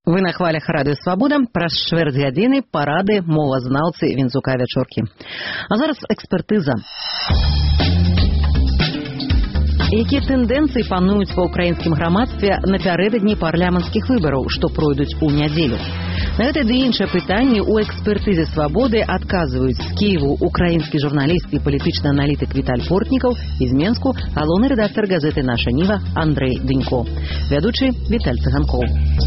Вы на хвалях Радыё Свабода. Праз чвэрць гадзіны парады мовазнаўцы Вінцука вячоркі. А зараз экспертыза. Якія тэндэнцыі пануюць ва ўкраінскім грамадстве напярэдадні парламенцкіх выбараў, што пройдуць у нядзелю? На гэта ды іншыя пытанні ў экспертызе Свабоды адказваюць з Кіеву украінскі журналіст і палітычны аналітык Віталь Портнікаў і з Менску галоўны рэдактар газеты «Наша Ніва» Андрэй Дынько. Вядучы Віталь Цыганкоў.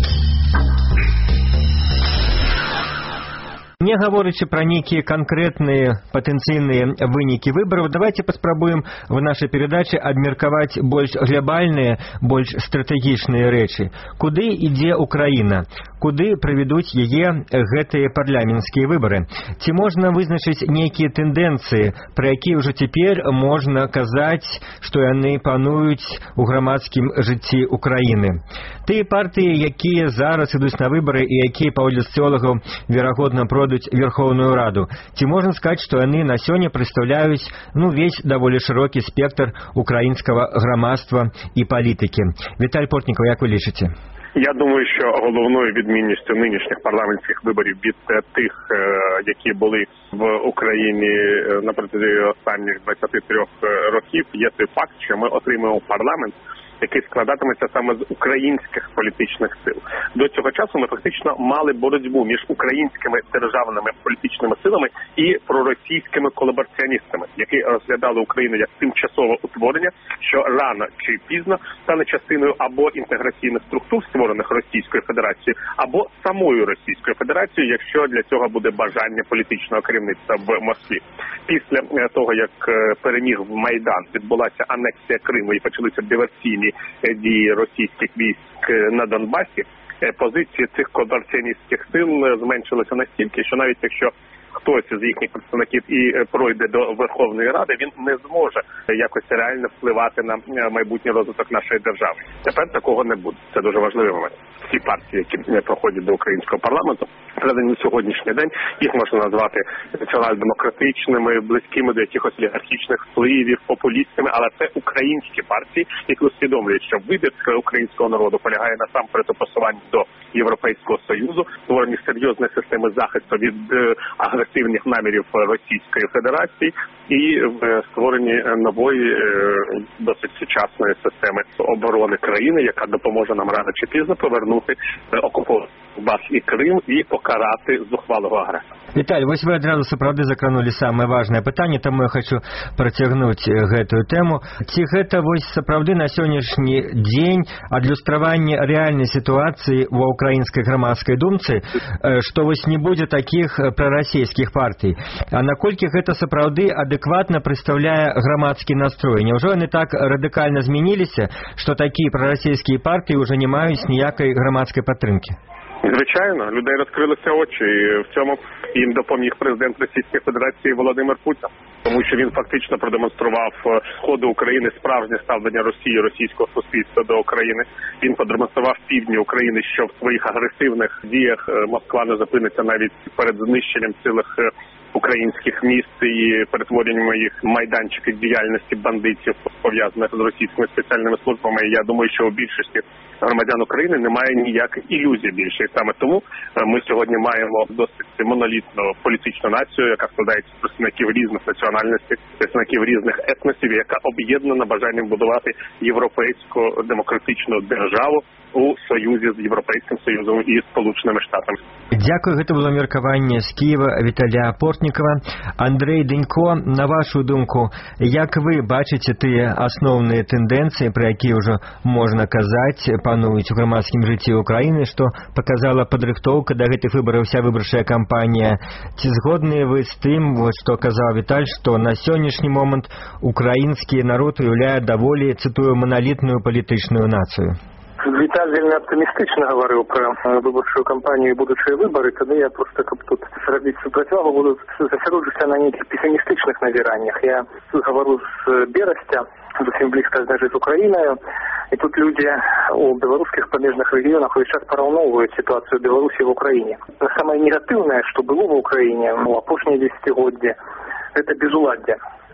Не гаворачы пра нейкія канкрэтныя патэнцыйныя вынікі выбараў, давайте паспрабуем в нашай перадачы абмеркаваць больш глобальныя, больш стратэгічныя рэчы. Куды ідзе Украіна? Куды прывядуць яе гэтыя парламенцкія выбары? Ці можна вызначыць нейкія тэндэнцыі, пра якія ўжо цяпер можна казаць, што яны пануюць у грамадскім жыцці Украіны? Тыя партыі, якія зараз ідуць на выбары і якія, паводле соціолагаў, верагодна пройдуць Верховную Раду. Ці можна сказаць, што яны на сёння прадстаўляюць весь даволі шырокі спектр украінскага грамадства і палітыкі. Віталь Портнікаў, як ви лічыце? Я думаю, що головною відмінністю нинішніх парламентських виборів від тих, які були в Україні на протязі останніх 23 років, є той факт, що ми отримуємо парламент, який складатиметься саме з українських політичних сил. До цього часу ми фактично мали боротьбу між українськими державними політичними силами і проросійськими колабораціоністами, які розглядали Україну як тимчасове утворення, що рано чи пізно стане частиною або інтеграційних структур, створених Російською Федерацією, або самою Російською Федерацією, якщо для цього буде бажання політичного керівництва в Москві. Після того, як переміг в Майдан, відбулася анексія Криму і почалися диверсійні дії російських військ на Донбасі, позиції цих колабораціоністських сил зменшилися настільки, що навіть якщо хтось з їхніх представників і пройде до Верховної Ради, він не зможе якось реально впливати на майбутній розвиток нашої держави. Тепер такого не буде. Це дуже важливий момент. Всі партії, які проходять до українського парламенту, на сьогоднішній день їх можна назвати націонал-демократичними, близькими до якихось олігархічних впливів, популістськими, але це українські партії, які усвідомлюють, що вибір українського народу полягає насамперед у посуванні до Європейського Союзу, створенні серйозної системи захисту від агресивних намірів Російської Федерації і в створенні нової, досить сучасної системи оборони країни, яка допоможе нам рано чи пізно повернути окупований Донбас і Крим і покарати зухвалого агресора. Віталь, вось вы адразу сапраўды закранули самае важнае пытанне, таму я хочу працягнуць гэтую тэму. Ці гэта вось сапраўды на сённяшні дзень адлюстраванне рэальнай сітуацыі ва ўкраінскай грамадскай думцы, што вось не будзе такіх прарасійскіх партый. А наколькі гэта сапраўды адэкватна прадстаўляе грамадскі настрой? Няўжо яны так радыкальна змяніліся, што такія прарасійскія партыі ўжо не маюць ніякай грамадскай падтрымкі? Звичайно, людей розкрилися очі, і в цьому їм допоміг президент Російської Федерації Володимир Путін. Тому що він фактично продемонстрував сходу України справжнє ставлення Росії, російського суспільства до України. Він продемонстрував півдні України, що в своїх агресивних діях Москва не зупиниться навіть перед знищенням цілих українських міст і перетворенням їх майданчиків діяльності бандитів, пов'язаних з російськими спеціальними службами. І я думаю, що у більшості громадян України немає ніяких ілюзій більше. І саме тому ми сьогодні маємо досить монолітну політичну націю, яка складається з представників різних національностей, представників різних етносів, яка об'єднана бажанням будувати європейську демократичну державу у союзі з Європейським Союзом і Сполученими Штатами. Дякую, гэта было меркаванне з Киева Віталя Портнікова. Андрэй Дынько, на вашу думку, як вы бачыце тыя асноўныя тэндэнцыі, пра якія ўжо можна казаць, пануюць у грамадскім жыцці Украіны, што показала падрыхтоўка да гэтых выбараў, вся выбарчая кампанія? Ці згодныя вы з тым, што казаў Віталь, што на сённяшні момант украінскі народ уяўляе даволі, цытую, маналітную палітычную нацыю? Віталь вельмі аптымістычна гаварыў пра выбарчую кампанію і будучыя выбары, тады я проста, каб тут зрабіць супрацьвагу, буду засяродзіцца на нейкіх песімістычных назіраннях. Я гавару з Берасця, зусім блізка значыць з Украінаю, і тут людзі у беларускіх памежных рэгіёнах увесь час параўноўваюць сітуацыю Беларусі в Украіне. Самае негатыўнае, што было в Украіне апошнія дзесяцігоддзі, гэта безуладдзе.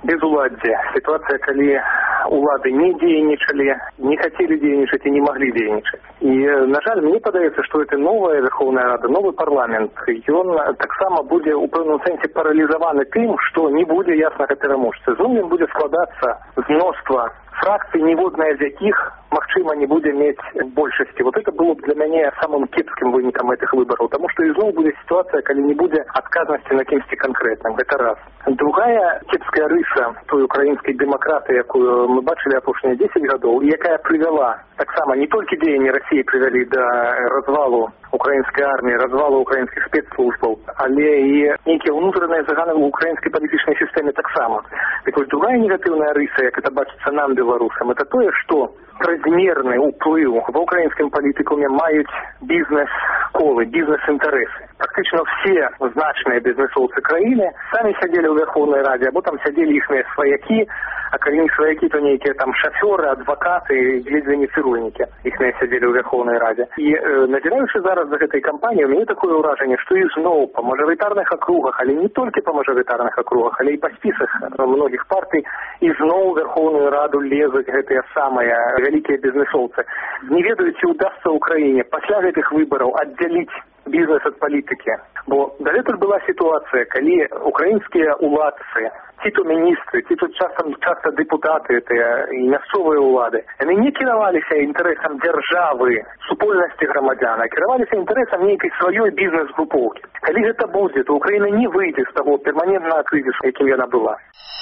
безуладдзе, ситуация, когда улады не дзейнічалі, не хотели дзейнічаць и не могли дзейнічаць. И, на жаль, мне падаецца, что это новая Верховная Рада, новый парламент, ён таксама будзе у пэўным сэнсе паралізаваны тым, что не будзе яснага пераможцы. Ён будзе складацца з мноства фракций, ніводная з якіх, магчыма, не будзе мець большасці. Вот это было бы для мяне самым кепскім вынікам этих выбораў, потому что ізноў будзе ситуация, калі не будзе адказнасці на кімсьці канкрэтным. Это раз. Другая кепская рыса той украінскай дэмакраты, якую мы бачылі апошнія 10 гадоў, якая прывяла таксама не толькі дзеянні России прывялі да развалу украінскай арміі, развалу украінскіх спецслужбаў, але і нейкія ўнутраныя заганы ў украінскай палітычнай сістэме таксама. Так вось другая негатыўная рыса, як это бачыцца нам, беларусам, это тое, што празмерны ўплыў ва ўкраінскім палітыкуме маюць бізнес-колы, бізнес-інтарэсы. Практычна все значныя бізнесоўцы краіны самі сядзелі ў Верховнай Радзе, або там сядзелі іхныя сваякі, а калі не сваякі, то нейкія там шафёры, адвакаты, ледзьве не цырульнікі іхныя сядзелі ў Верховнай Радзе. І назіраючы зараз за гэтай кампаніяй, у мяне такое ўражанне, што ізноў па мажарытарных акругах, але не толькі па мажарытарных акругах, але і па спісах многіх партый, ізноў у Верховную Раду лезуць гэтыя самыя вялікія бізнесоўцы. Не ведаю, ці ўдасца ўкраіне пасля гэтых выбараў аддзяліць бізнес ад палітыкі. Бо дагэтуль была сітуацыя, калі украінскія уладцы, ці то міністры, ці то часта дэпутаты і мясцовыя ўлады, яны не кіраваліся інтарэсам дзяржавы, супольнасці грамадзян, а кіраваліся інтарэсам нейкай сваёй бізнес-групоўкі. Калі гэта будзе, то Украіна не выйдзе з таго перманентнага крызісу, якім яна была.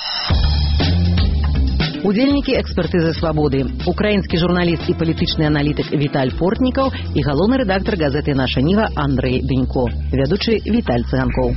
Удзельнікі экспертызы «Свабоды». Украінскі журналіст і палітычны аналітык Віталь Фортнікаў і галоўны рэдактар газеты «Наша Ніва» Андрэй Бенько. Вядучы Віталь Цыганкоў.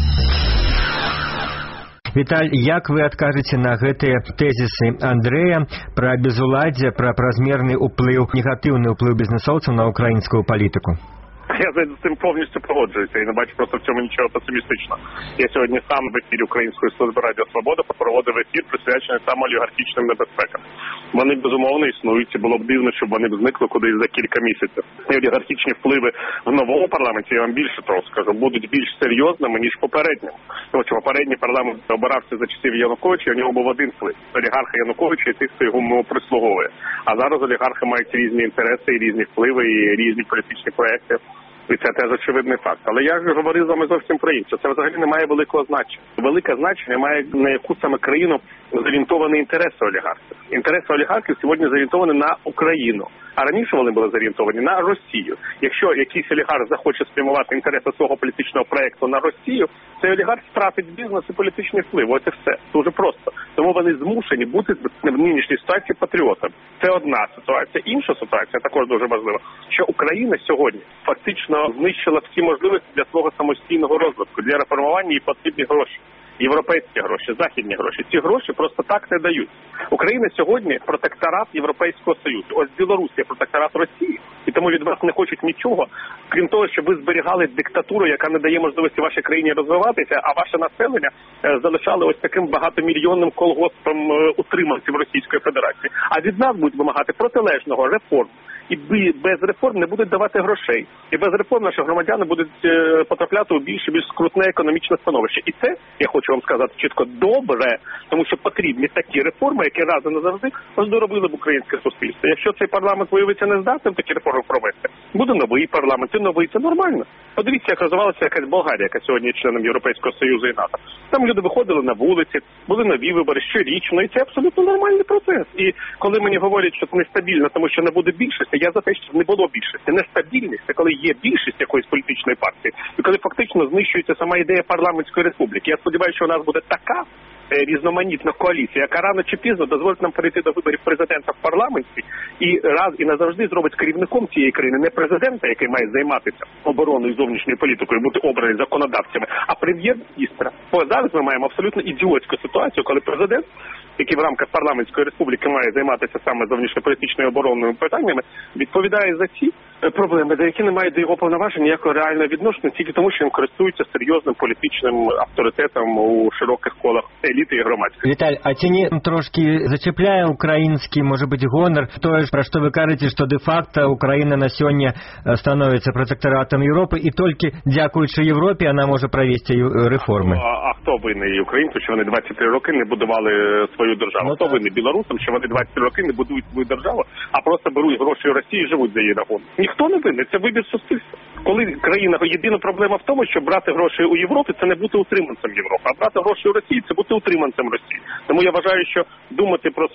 Віталь, як вы адкажаце на гэтыя тэзісы Андрэя пра безуладдзе, пра празмерны ўплыў, негатыўны ўплыў бізнесоўцаў на украінскую палітыку? Я з цим повністю погоджуюся і не бачу просто в цьому нічого песимістичного. Я сьогодні сам в ефірі Української служби Радіо Свобода проводив ефір, присвячений саме олігархічним небезпекам. Вони, безумовно, існують, і було б дивно, щоб вони б зникли кудись за кілька місяців. І олігархічні впливи в новому парламенті, я вам більше того скажу, будуть більш серйозними, ніж попередньому. Тому що попередній парламент обирався за часів Януковича, і у нього був один вплив – олігарха Януковича і тих, хто йому прислуговує. А зараз олігархи мають різні інтереси, і різні впливи, і різні політичні проекти. І це теж очевидний факт. Але я ж говорив з вами зовсім про інше. Це взагалі не має великого значення. Велике значення має на яку саме країну зорієнтовані інтереси олігархів. Інтереси олігархів сьогодні зорієнтовані на Україну. А раніше вони були зорієнтовані на Росію. Якщо якийсь олігарх захоче спрямувати інтереси свого політичного проєкту на Росію, цей олігарх втратить бізнес і політичний вплив. Ось і все. Дуже просто. Тому вони змушені бути в нинішній ситуації патріотами. Це одна ситуація. Інша ситуація, також дуже важлива, що Україна сьогодні фактично знищила всі можливості для свого самостійного розвитку. Для реформування їй потрібні гроші. Європейські гроші, західні гроші. Ці гроші просто так не дають. Україна сьогодні протекторат Європейського Союзу. Ось Білорусія протекторат Росії. І тому від вас не хочуть нічого, крім того, щоб ви зберігали диктатуру, яка не дає можливості вашій країні розвиватися, а ваше населення залишали ось таким багатомільйонним колгоспом утриманців Російської Федерації. А від нас будуть вимагати протилежного реформ. І без реформ не будуть давати грошей. І без реформ наші громадяни будуть потрапляти у більш скрутне економічне становище. І це, я хочу вам сказати чітко, добре, тому що потрібні такі реформи, які раз і назавжди оздоровили б українське суспільство. Якщо цей парламент виявиться нездатним такі реформи провести, буде новий парламент, і новий, це нормально. Подивіться, як розвивалася якась Болгарія, яка сьогодні є членом Європейського Союзу і НАТО. Там люди виходили на вулиці, були нові вибори щорічно, і це абсолютно нормальний процес. І коли мені говорять, що це нестабільно, тому що не буде більшості, я за те, що не було більшості. Нестабільність – це коли є більшість якоїсь політичної партії, і коли фактично знищується сама ідея парламентської республіки. Я сподіваюся, що у нас буде така різноманітна коаліція, яка рано чи пізно дозволить нам перейти до виборів президента в парламенті і раз і назавжди зробить керівником цієї країни не президента, який має займатися обороною і зовнішньою політикою, бути обраний законодавцями, а прем'єр-міністра. Бо зараз ми маємо абсолютно ідіотську ситуацію, коли президент, який в рамках парламентської республіки має займатися саме зовнішньополітичною оборонними питаннями, відповідає за ті проблеми, які не мають до його повноважень ніякого реального відношення, тільки тому, що він користується серйозним політичним авторитетом у широких колах еліти і громадськості. Віталь, а ці не трошки зачепляє український, може бути, гонор, то, про що ви кажете, що де-факто Україна на сьогодні становиться протекторатом Європи, і тільки дякуючи Європі вона може провести реформи. А хто винний українцям, що вони 23 роки не будували свою державу? Хто винний білорусам, що вони 23 роки не будують свою державу, а просто беруть гроші у Росії і живуть за її рахунок? Ніхто не винний, це вибір суспільства. Коли країна, єдина проблема в тому, що брати гроші у Європі – це не бути утриманцем Європи, а брати гроші у Росії – це бути утриманцем Росії. Тому я вважаю, що думати про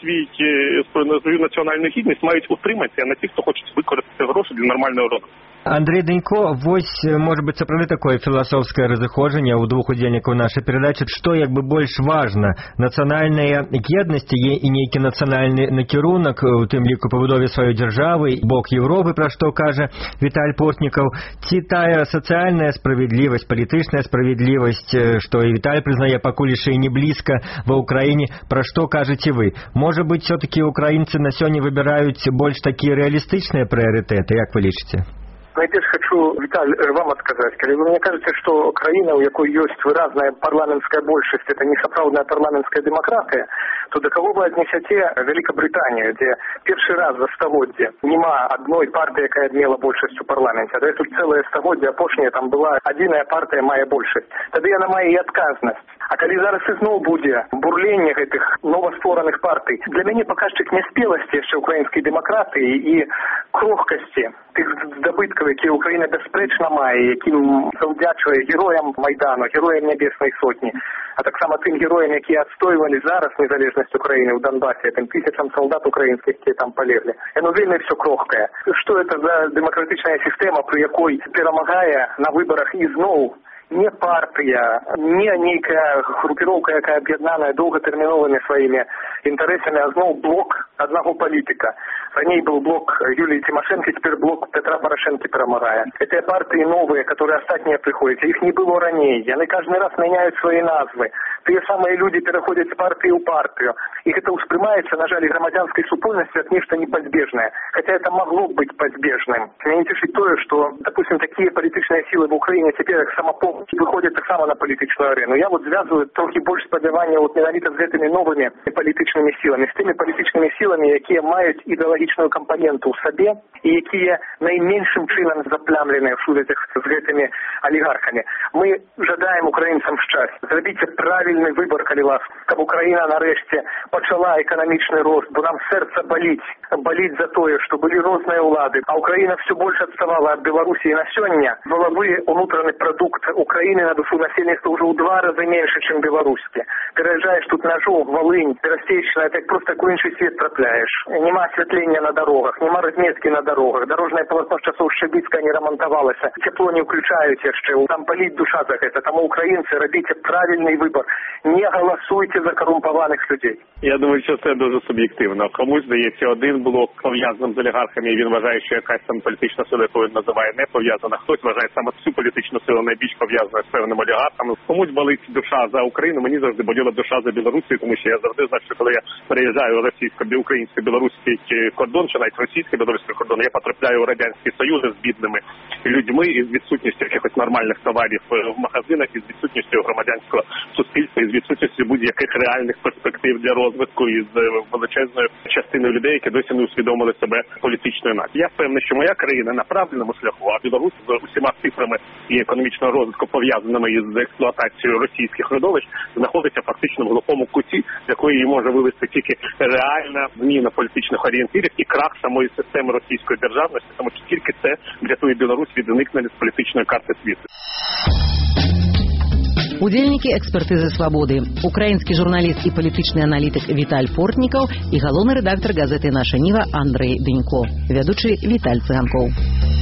свою національну гідність мають утриматися, а не ті, хто хоче використати гроші для нормального розвитку. Андрей Денько, вось, может быть, сапраўды такое философское разыходжанне ў двух удзельнікаў нашай перадачы, што як бы больш важна, нацыянальная еднасць і нейкі нацыянальны накірунак, у тым ліку пабудове сваёй дзяржавы, бок Европы, пра што кажа Віталь Портнікаў, ці тая сацыяльная справядлівасць, палітычная справядлівасць, што і Віталь прызнае пакуль яшчэ і не блізка ва ўкраіне, пра што кажаце вы? Можа быць, все-таки украінцы на сёння выбіраюць больш такія рэалістычныя прыярытэты, як вы лічыце? Найперш хочу, Віталь, вам адказаць. Калі вы мне кажаце, што краіна, у якой ёсць выразная парламенцкая большасць, это не сапраўдная парламенцкая дэмакратыя, то да каго вы аднесяце Великабрытанію, дзе першы раз за стагоддзе няма адной партыі, якая мела большасць у парламенце, а тут цэлае стагоддзе апошняе там была адзіная партыя мае большасць. Тады яна мае і адказнасць. А калі зараз ізноў будзе бурленне гэтых новаствораных партый, для мяне паказчык няспеласці яшчэ украінскай дэмакратыі і крохкасці тых здабыткаў, якія Украіна бясспрэчна мае, якім заўдзячвае героям Майдану, героям Нябеснай сотні, а таксама тым героям, якія адстойвалі зараз незалежнасць Украіны ў Донбасе, тым тысячам салдат украінскіх, якія там палеглі. Яно вельмі все крохкае. Што это за дэмакратычная сістэма, пры якой перамагае на выбарах ізноў не партыя, не нейкая групіроўка, якая аб'яднаная доўгатэрміновымі сваімі інтарэсамі, а зноў блок аднаго палітыка. Раней был блок Юлии Тимошенко, теперь блок Петра Порошенко перемагае. Это партии новые, которые остатние приходят. Их не было ранее. Они каждый раз меняют свои назвы. Те самые люди переходят с партии у партию. Их это успрымается, на жаль, громадянской супольности как нечто неподбежное. Хотя это могло быть подбежным. Меня не тешит то, что, допустим, такие политические силы в Украине теперь как самопомощь выходят так само на политическую арену. Я вот связываю трохи больше сподівання вот менавіта з этими новыми политическими силами, с теми политическими силами, які мають ідеологічную компоненту ў сабе і якія найменшым чынам заплямленыя в сувязях з гэтымі олигархами. Мы жадаем украінцам шчасця. Зрабіце правильный выбор, калі ласка, каб Украіна нарэшце пачала эканамічны рост, бо нам сэрца баліць за тое, што былі розныя ўлады, а Украіна все больше адставала ад Беларусі, і на сёння валовы унутраны прадукт Украіны на душу насельніцтва ўжо ў 2 разы меньше, чым беларускі. Пераязджаеш тут на Жог, Волынь, Берасцейшчына, так просто такой іншы свет трапляеш. Нема асвятлення на дорогах, нема разметкі на дорогах, дорожнае полотно з часоў Шчабіцка не рамантавалася, цепло не ўключаюць яшчэ, там паліць душа за гэта. Таму украінцы, рабіце правильный выбор, не галасуйте за корумпованих людей. Я думаю, що це дуже суб'єктивно. Комусь здається один блок пов'язаним з олігархами, і він вважає, що якась там політична сила, яку він називає, не пов'язана. Хтось вважає саме цю політичну силу найбільш пов'язаною з певним олігархом. Комусь болить душа за Україну, мені завжди боліла душа за Білорусію, тому що я завжди знаю, що коли я переїжджаю російсько-українсько-білоруський кордон, чи навіть російсько-білоруський кордон, я потрапляю у Радянський Союз з бідними людьми і з відсутністю якихось нормальних товарів в магазинах, і з відсутністю громадянського суспільства, і з відсутністю будь-яких реальних перспектив для розвитку, і з величезною частиною людей, які досі не усвідомили себе політичною нацією. Я впевнений, що моя країна на правильному шляху, а Білорусь з усіма цифрами і економічного розвитку, пов'язаними із експлуатацією російських родовищ, знаходиться фактично в глухому куті, з якої її може вивести тільки реальна зміна політичних орієнтирів і крах самої системи російської державності, тому що тільки це врятує Білорусь від зникнення з політичної карти світу. Удзельнікі экспертызы свабоды, украінскі журналіст і палітычны аналітык Віталь Портнікаў і галоўны рэдактар газеты «Наша Ніва» Андрей Денько, вядучы Віталь Цыганкоў.